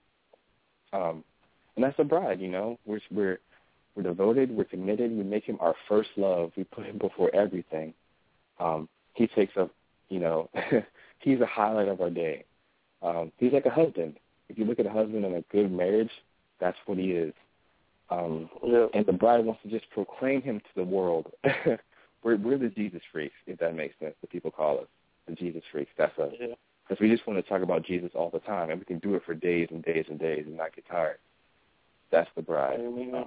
Um, and that's the bride, you know. We're, we're, we're devoted, we're committed, we make him our first love. We put him before everything. Um, he takes up, you know, he's a highlight of our day. Um, he's like a husband. If you look at a husband in a good marriage, that's what he is. Um, yeah. And the bride wants to just proclaim him to the world. we're, we're the Jesus freaks, if that makes sense, that people call us, the Jesus freaks. That's us. Yeah. Because we just want to talk about Jesus all the time, and we can do it for days and days and days and not get tired. That's the bride. Um,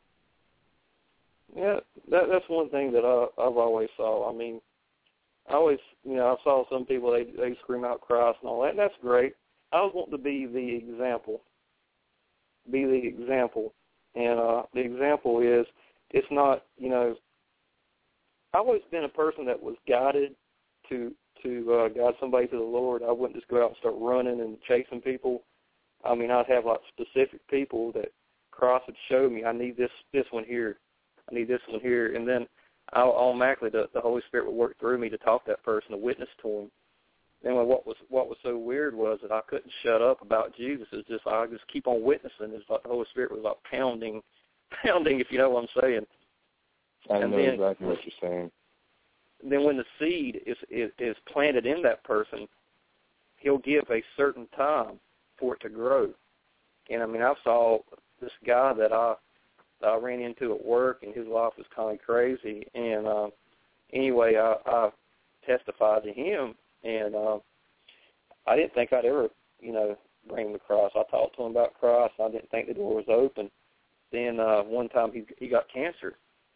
yeah, that, that's one thing that I, I've always saw. I mean, I always, you know, I saw some people, they they scream out Christ and all that, and that's great. I always want to be the example, be the example. And uh, the example is, it's not, you know, I've always been a person that was guided to to uh, guide somebody to the Lord. I wouldn't just go out and start running and chasing people. I mean, I'd have like specific people that Christ would show me, I need this this one here, I need this one here, and then I'll automatically the, the Holy Spirit would work through me to talk to that person, to witness to him. And what was what was so weird was that I couldn't shut up about Jesus. It's just I just keep on witnessing. It's like the Holy Spirit was like pounding, pounding, if you know what I'm saying. I and know then, exactly what you're saying. Then when the seed is, is is planted in that person, he'll give a certain time for it to grow. And I mean, I saw this guy that I that I ran into at work, and his life was kind of crazy. And uh, anyway, I, I testified to him. And uh, I didn't think I'd ever, you know, bring him to Christ. I talked to him about Christ. I didn't think the door was open. Then uh, one time he he got cancer,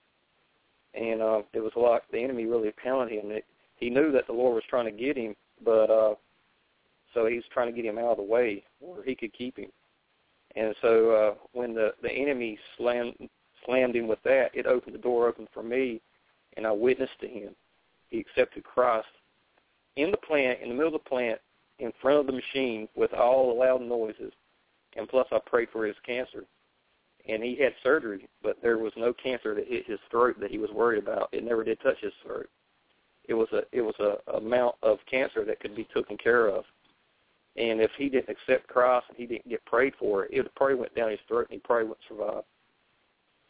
and uh, it was like the enemy really pounded him. It, he knew that the Lord was trying to get him, but uh, so he was trying to get him out of the way where he could keep him. And so uh, when the, the enemy slammed slammed him with that, it opened the door open for me, and I witnessed to him. He accepted Christ. In the plant, in the middle of the plant, in front of the machine with all the loud noises, and plus I prayed for his cancer. And he had surgery, but there was no cancer that hit his throat that he was worried about. It never did touch his throat. It was a it was a amount of cancer that could be taken care of. And if he didn't accept Christ and he didn't get prayed for, it, it probably went down his throat and he probably wouldn't survive.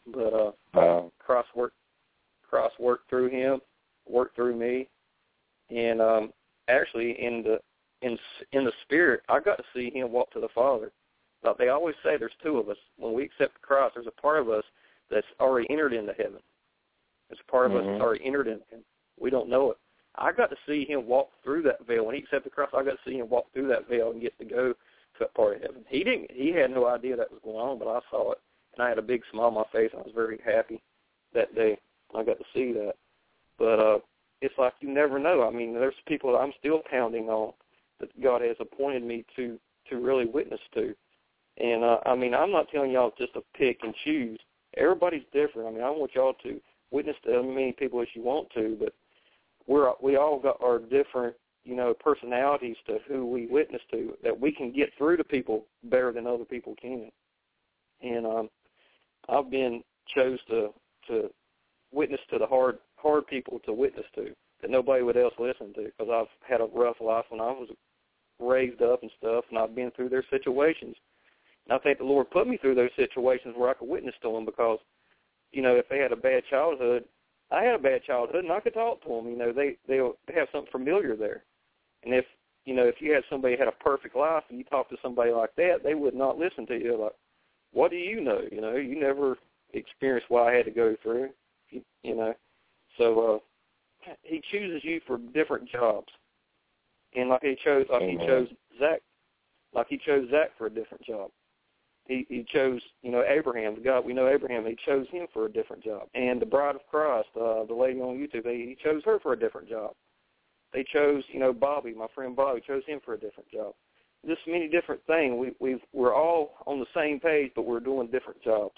But uh, Wow. Christ worked, Christ worked through him, worked through me, and um, actually in the in in the spirit, I got to see him walk to the Father. Like they always say, there's two of us. When we accept Christ, there's a part of us that's already entered into heaven. There's a part of mm-hmm. us that's already entered into him. We don't know it. I got to see him walk through that veil. When he accepted Christ, I got to see him walk through that veil and get to go to that part of heaven. He didn't. He had no idea that was going on, but I saw it, and I had a big smile on my face. And I was very happy that day. I got to see that. But uh, it's like you never know. I mean, there's people that I'm still pounding on that God has appointed me to to really witness to. And, uh, I mean, I'm not telling y'all just to pick and choose. Everybody's different. I mean, I want y'all to witness to as many people as you want to, but we're we all got our different, you know, personalities to who we witness to, that we can get through to people better than other people can. And um, I've been chose to to witness to the hard hard people to witness to that nobody would else listen to, because I've had a rough life when I was raised up and stuff, and I've been through their situations. And I think the Lord put me through those situations where I could witness to them, because, you know, if they had a bad childhood, I had a bad childhood, and I could talk to them. You know, they they'll have something familiar there. And if, you know, if you had somebody who had a perfect life and you talk to somebody like that, they would not listen to you. Like, what do you know? You know, you never experienced what I had to go through, you, you know. So uh, he chooses you for different jobs. And like he chose, like Amen. he chose Zach, like he chose Zach for a different job. He, he chose, you know, Abraham, the God we know Abraham. He chose him for a different job. And the Bride of Christ, uh, the lady on YouTube, he, he chose her for a different job. They chose, you know, Bobby, my friend Bobby, chose him for a different job. Just many different things. We we've, we're all on the same page, but we're doing different jobs.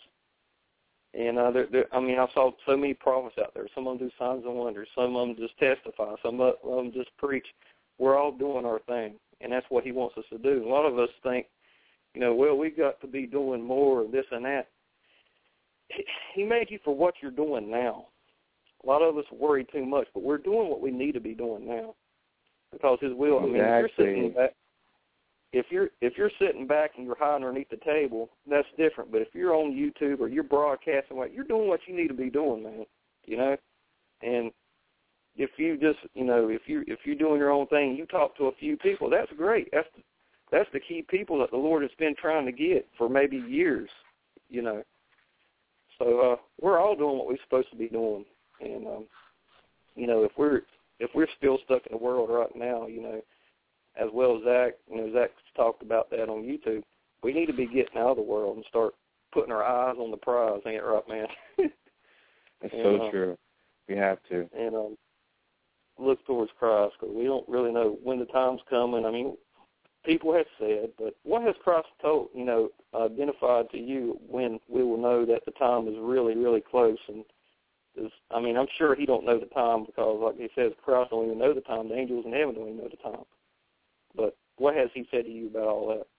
And uh, they're, they're, I mean, I saw so many prophets out there. Some of them do signs and wonders. Some of them just testify. Some of them just preach. We're all doing our thing, and that's what he wants us to do. A lot of us think, you know, well, we've got to be doing more of this and that. He made you for what you're doing now. A lot of us worry too much, but we're doing what we need to be doing now, because his will. I mean, exactly. if you're sitting back, if you're if you're sitting back and you're hiding underneath the table, that's different. But if you're on YouTube or you're broadcasting, what you're doing, what you need to be doing, man. You know, and if you just, you know, if you if you're doing your own thing, you talk to a few people. That's great. That's the, that's the key people that the Lord has been trying to get for maybe years. You know, so uh, we're all doing what we're supposed to be doing. And, um, you know, if we're if we're still stuck in the world right now, you know, as well as Zach, you know, Zach's talked about that on YouTube, we need to be getting out of the world and start putting our eyes on the prize, ain't it right, man? It's and, so uh, true. We have to. And um, look towards Christ, because we don't really know when the time's coming. I mean, people have said, but what has Christ told, you know, identified to you when we will know that the time is really, really close? And is, I mean, I'm sure he don't know the time, because, like he says, Christ don't even know the time. The angels in heaven don't even know the time. But what has he said to you about all that?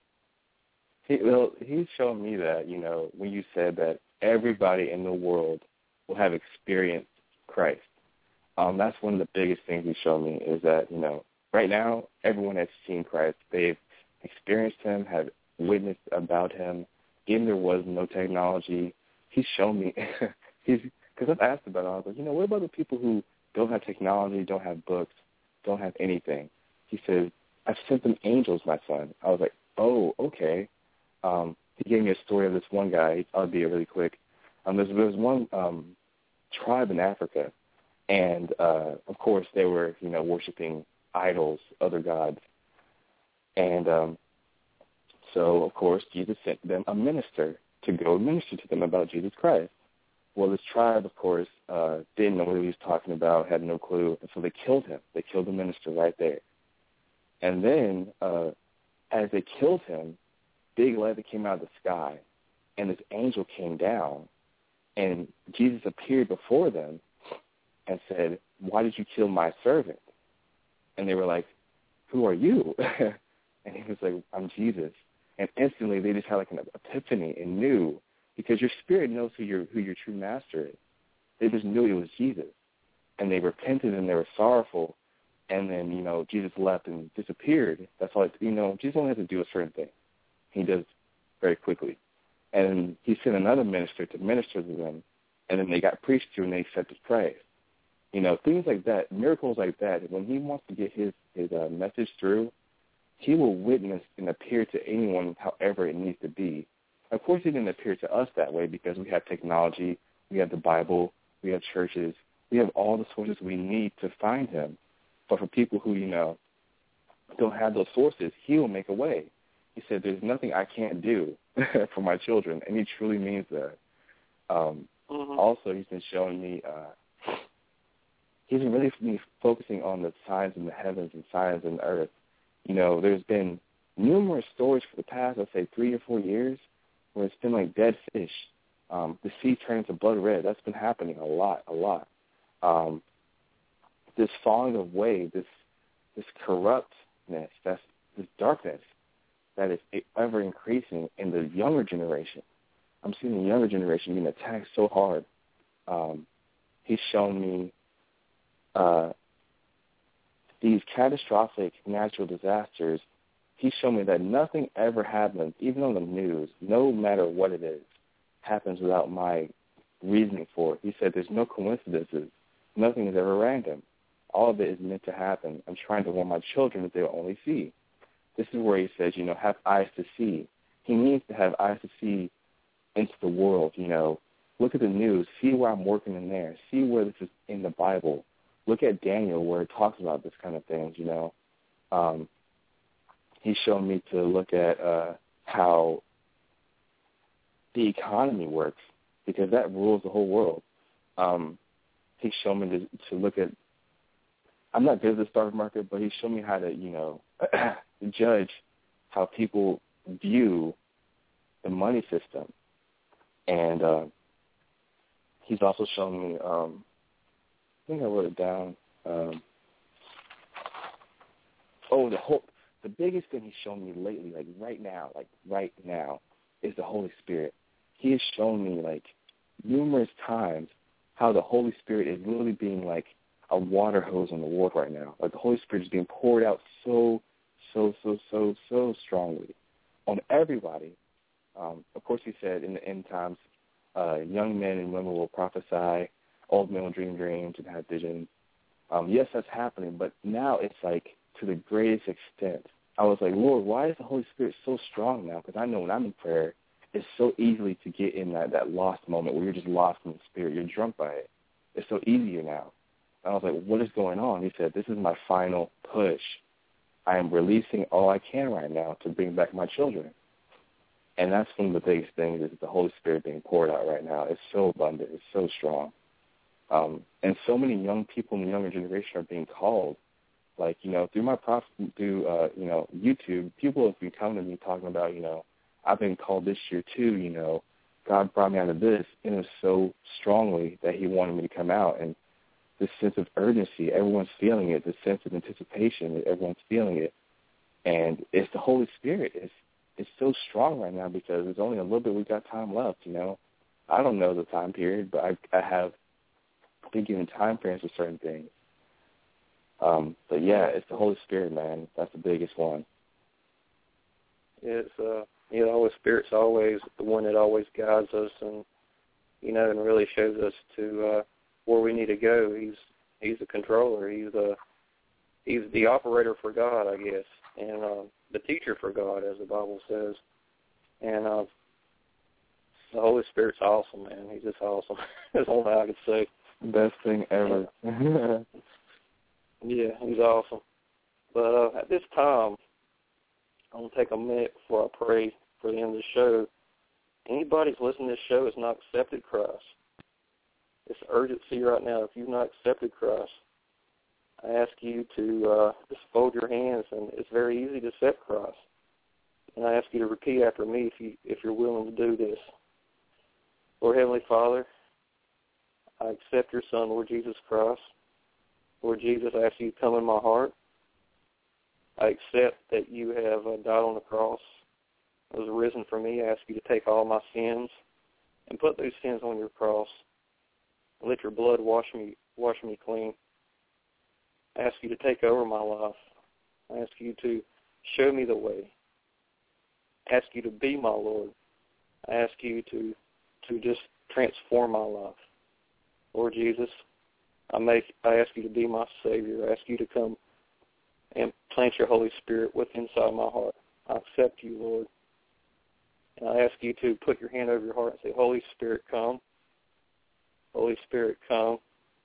He, well, he's shown me that, you know, when you said that everybody in the world will have experienced Christ. Um, that's one of the biggest things he's shown me, is that, you know, right now everyone has seen Christ. They've experienced him, have witnessed about him. Even there was no technology, he's shown me. he's Because I've asked about it. I was like, you know, what about the people who don't have technology, don't have books, don't have anything? He says, I've sent them angels, my son. I was like, oh, okay. Um, he gave me a story of this one guy. I'll be really quick. Um, there's, there was one um, tribe in Africa, and, uh, of course, they were, you know, worshiping idols, other gods. And um, so, of course, Jesus sent them a minister to go minister to them about Jesus Christ. Well, this tribe, of course, uh, didn't know what he was talking about, had no clue, and so they killed him. They killed the minister right there. And then, uh, as they killed him, big light came out of the sky, and this angel came down, and Jesus appeared before them and said, why did you kill my servant? And they were like, who are you? And he was like, I'm Jesus. And instantly they just had like an epiphany and knew, because your spirit knows who your who your true master is. They just knew it was Jesus. And they repented and they were sorrowful. And then, you know, Jesus left and disappeared. That's all, you know, Jesus only has to do a certain thing. He does very quickly. and he sent another minister to minister to them, and then they got preached to and they accepted Christ. You know, things like that, miracles like that, when he wants to get his, his uh, message through, he will witness and appear to anyone however it needs to be. Of course, he didn't appear to us that way because we have technology, we have the Bible, we have churches, we have all the sources we need to find him. But for people who, you know, don't have those sources, he will make a way. He said, there's nothing I can't do for my children, and he truly means that. Um, mm-hmm. Also, he's been showing me, uh, he's been really been focusing on the signs in the heavens and signs in the earth. You know, there's been numerous stories for the past, let's say, three or four years where it's been like dead fish. Um, the sea turning to blood red. That's been happening a lot, a lot. Um, this falling away, this this corruptness, that's this darkness that is ever increasing in the younger generation. I'm seeing the younger generation being attacked so hard. Um, he's shown me uh, these catastrophic natural disasters. He's shown me that nothing ever happens, even on the news, no matter what it is, happens without my reasoning for it. He said there's no coincidences. Nothing is ever random. All of it is meant to happen. I'm trying to warn my children that they will only see. This is where he says, you know, have eyes to see. He needs to have eyes to see into the world, you know. Look at the news. See where I'm working in there. See where this is in the Bible. Look at Daniel where it talks about this kind of things, you know. Um, he's shown me to look at uh, how the economy works because that rules the whole world. Um, he's shown me to, to look at, I'm not good at the stock market, but he's shown me how to, you know, judge how people view the money system. And uh, he's also shown me, um, I think I wrote it down. Um, oh, the whole, the biggest thing he's shown me lately, like right now, like right now, is the Holy Spirit. He has shown me, like, numerous times how the Holy Spirit is literally being like a water hose on the world right now. Like the Holy Spirit is being poured out so, so, so, so, so strongly on everybody. Um, of course, he said in the end times, uh, young men and women will prophesy, old men will dream dreams and have visions. Um, yes, that's happening, but now it's like to the greatest extent. I was like, Lord, why is the Holy Spirit so strong now? Because I know when I'm in prayer, it's so easy to get in that, that lost moment where you're just lost in the Spirit. You're drunk by it. It's so easier now. And I was like, what is going on? He said, this is my final push. I am releasing all I can right now to bring back my children. And that's one of the biggest things is the Holy Spirit being poured out right now. It's so abundant. It's so strong. Um, and so many young people in the younger generation are being called. Like, you know, through my prof, through, uh, you know, YouTube, people have been coming to me talking about, you know, I've been called this year too, you know, God brought me out of this, and it was so strongly that he wanted me to come out. And this sense of urgency, everyone's feeling it, this sense of anticipation, everyone's feeling it. And it's the Holy Spirit. It's, it's so strong right now because there's only a little bit we got time left, you know. I don't know the time period, but I, I have been given time frames for certain things. Um, but, yeah, it's the Holy Spirit, man. That's the biggest one. It's, uh, you know, the Holy Spirit's always the one that always guides us and, you know, and really shows us to uh, where we need to go. He's he's the controller. He's the, he's the operator for God, I guess, and uh, the teacher for God, as the Bible says. And uh, the Holy Spirit's awesome, man. He's just awesome. That's all I could say. Best thing ever. Yeah, he's awesome. But uh, at this time, I'm going to take a minute before I pray for the end of the show. Anybody who's listening to this show has not accepted Christ. It's urgency right now. If you've not accepted Christ, I ask you to uh, just fold your hands, and it's very easy to accept Christ. And I ask you to repeat after me if, you, if you're willing to do this. Lord Heavenly Father, I accept your Son, Lord Jesus Christ. Lord Jesus, I ask you to come in my heart. I accept that you have uh, died on the cross, was risen for me. I ask you to take all my sins and put those sins on your cross. Let your blood wash me, wash me clean. I ask you to take over my life. I ask you to show me the way. I ask you to be my Lord. I ask you to to just transform my life. Lord Jesus, I make I ask you to be my Savior. I ask you to come and plant your Holy Spirit within inside my heart. I accept you, Lord. And I ask you to put your hand over your heart and say, Holy Spirit, come. Holy Spirit, come.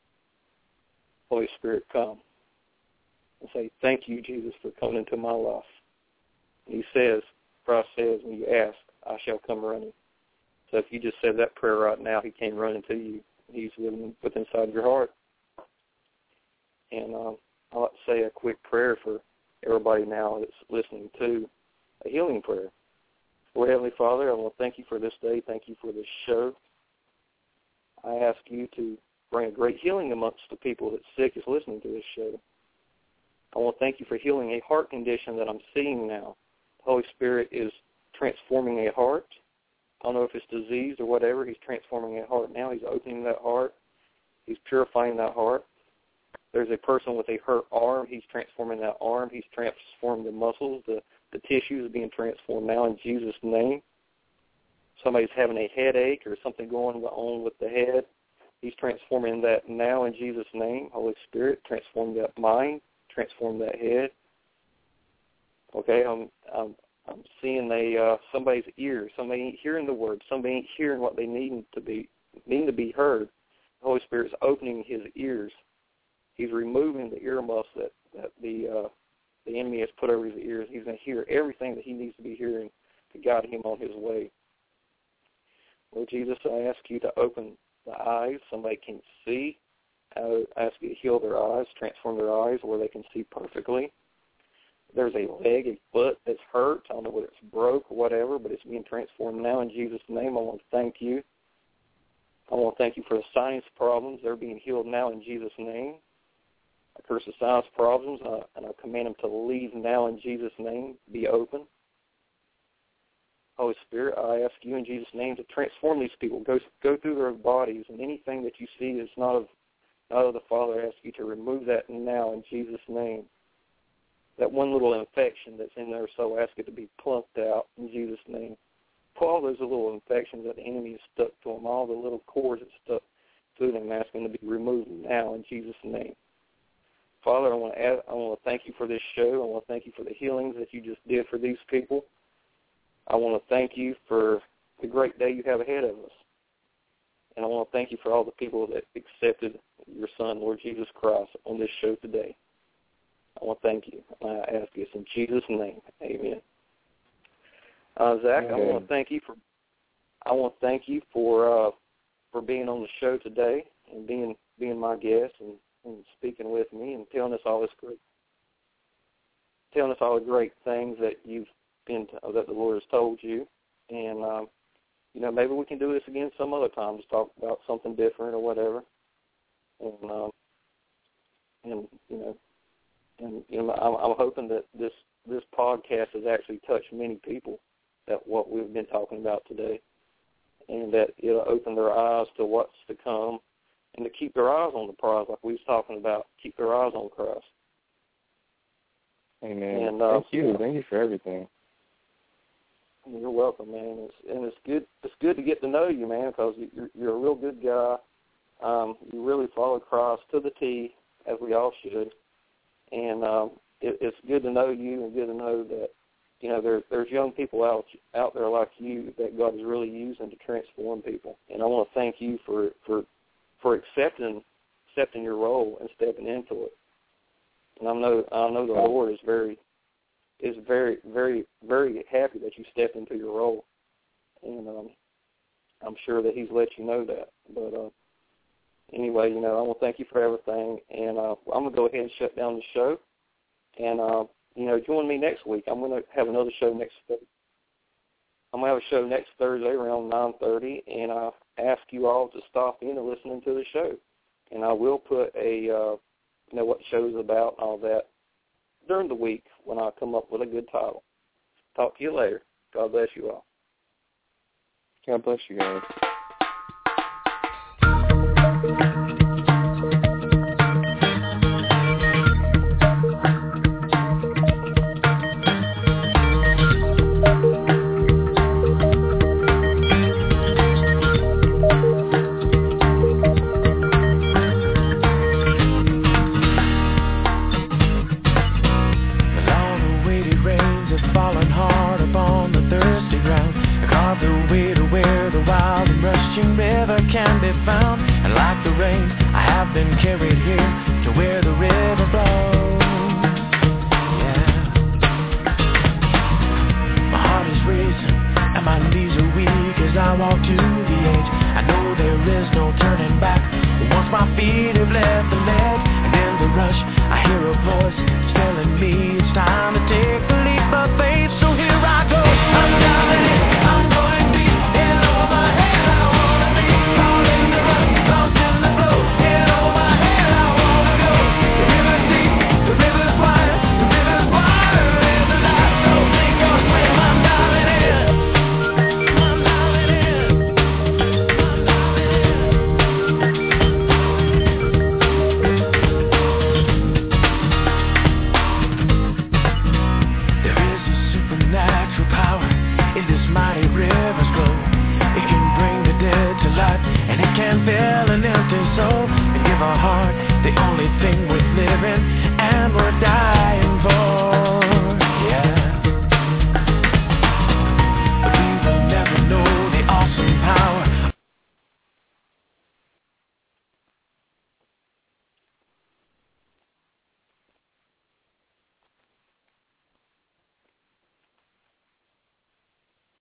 Holy Spirit, come. And say, thank you, Jesus, for coming into my life. And he says, Christ says, when you ask, I shall come running. So if you just said that prayer right now, he came running to you. He's living within inside your heart. And um, I'd like to say a quick prayer for everybody now that's listening to a healing prayer. Lord Heavenly Father, I want to thank you for this day. Thank you for this show. I ask you to bring a great healing amongst the people that's sick is listening to this show. I want to thank you for healing a heart condition that I'm seeing now. The Holy Spirit is transforming a heart. I don't know if it's disease or whatever. He's transforming a heart now. He's opening that heart. He's purifying that heart. There's a person with a hurt arm. He's transforming that arm. He's transforming the muscles. The, the tissues are being transformed now in Jesus' name. Somebody's having a headache or something going on with the head. He's transforming that now in Jesus' name. Holy Spirit, transform that mind, transform that head. Okay, I'm I'm, I'm seeing a uh, somebody's ears. Somebody ain't hearing the word. Somebody ain't hearing what they need to be need to be heard. The Holy Spirit's opening his ears. He's removing the earmuffs that that the uh, the enemy has put over his ears. He's going to hear everything that he needs to be hearing to guide him on his way. Lord Jesus, I ask you to open the eyes. Somebody can see. I ask you to heal their eyes, transform their eyes where they can see perfectly. There's a leg, a foot that's hurt. I don't know whether it's broke or whatever, but it's being transformed now in Jesus' name. I want to thank you. I want to thank you for the sinus problems. They're being healed now in Jesus' name. I curse the sinus problems, uh, and I command them to leave now in Jesus' name, be open. Holy Spirit, I ask you in Jesus' name to transform these people. Go go through their bodies, and anything that you see is not of, not of the Father, I ask you to remove that now in Jesus' name. That one little infection that's in their soul, I ask it to be plucked out in Jesus' name. Pull all those little infections that the enemy has stuck to them, all the little cords that stuck to them, ask them to be removed now in Jesus' name. Father, I want to add, I want to thank you for this show. I want to thank you for the healings that you just did for these people. I want to thank you for the great day you have ahead of us. And I want to thank you for all the people that accepted your Son, Lord Jesus Christ, on this show today. I want to thank you. I ask this in Jesus' name. Amen. Uh, Zach, Amen. I want to thank you for I want to thank you for uh, for being on the show today and being being my guest and, and speaking with me and telling us all this great telling us all the great things that you've been to, that the Lord has told you. And um, you know, maybe we can do this again some other time, just talk about something different or whatever. And um, and you know. And you know, I'm, I'm hoping that this, this podcast has actually touched many people, that what we've been talking about today, and that it'll open their eyes to what's to come, and to keep their eyes on the prize, like we was talking about, keep their eyes on Christ. Amen. And, uh, Thank you. Thank you for everything. You're welcome, man. It's, and it's good. It's good to get to know you, man, because you're, you're a real good guy. Um, you really follow Christ to the T, as we all should. And um, it, it's good to know you, and good to know that, you know, there, there's young people out out there like you that God is really using to transform people. And I want to thank you for for for accepting accepting your role and stepping into it. And I know I know the Lord is very is very very very happy that you stepped into your role, and um, I'm sure that He's let you know that. But uh, Anyway, you know, I want to thank you for everything, and uh, I'm going to go ahead and shut down the show. And, uh, you know, join me next week. I'm going to have another show next Thursday. I'm going to have a show next Thursday around nine thirty, and I ask you all to stop in and listen to the show. And I will put a, uh, you know, what the show is about and all that during the week when I come up with a good title. Talk to you later. God bless you all. God bless you guys. can be found. And like the rain, I have been carried here to where the river flows. Yeah. My heart is racing and my knees are weak as I walk to the edge. I know there is no turning back once my feet have left the ledge. And in the rush, I hear a voice telling me it's time to take the leap of faith. So here I go. I'm diving in. I'm going deep. In over my head, I wanna be caught in the rush, lost in the flow. In over my head, I wanna go. The river's deep, the river's wide, the river's wider than the light. So sink or swim. I'm diving in. I'm diving in. I'm diving in. There is a supernatural power in this mighty river's flow. It can bring the dead to life, and it can fill an empty soul and give a heart the only thing worth living, and we're dying.